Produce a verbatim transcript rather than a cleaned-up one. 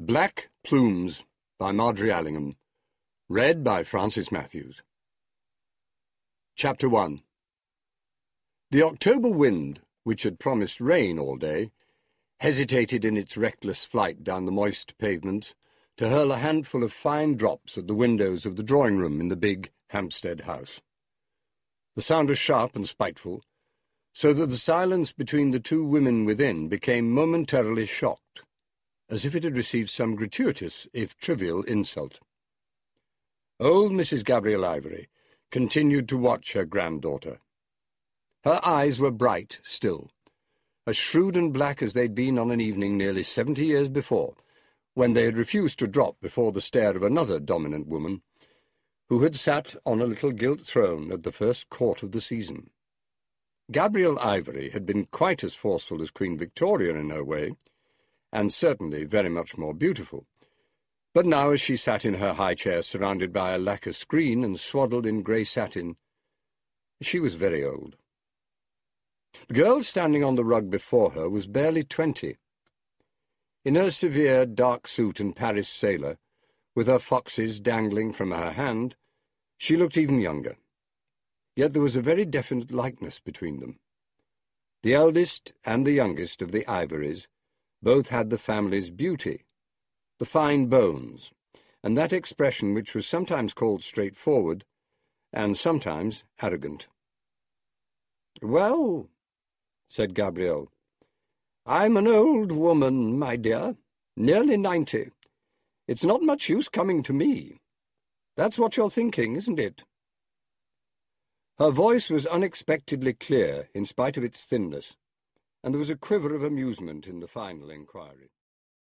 Black Plumes by Margery Allingham. Read by Francis Matthews. Chapter one. The October wind, which had promised rain all day, hesitated in its reckless flight down the moist pavement to hurl a handful of fine drops at the windows of the drawing-room in the big Hampstead house. The sound was sharp and spiteful, so that the silence between the two women within became momentarily shocked, as if it had received some gratuitous, if trivial, insult. Old Missus Gabriel Ivory continued to watch her granddaughter. Her eyes were bright still, as shrewd and black as they'd been on an evening nearly seventy years before, when they had refused to drop before the stare of another dominant woman, who had sat on a little gilt throne at the first court of the season. Gabriel Ivory had been quite as forceful as Queen Victoria in her way, and certainly very much more beautiful. But now, as she sat in her high chair surrounded by a lacquer screen and swaddled in grey satin, she was very old. The girl standing on the rug before her was barely twenty. In her severe dark suit and Paris sailor, with her foxes dangling from her hand, she looked even younger. Yet there was a very definite likeness between them. The eldest and the youngest of the Ivorys both had the family's beauty, the fine bones, and that expression which was sometimes called straightforward, and sometimes arrogant. "Well," said Gabrielle, "I'm an old woman, my dear, nearly ninety. It's not much use coming to me. That's what you're thinking, isn't it?" Her voice was unexpectedly clear in spite of its thinness, and there was a quiver of amusement in the final inquiry.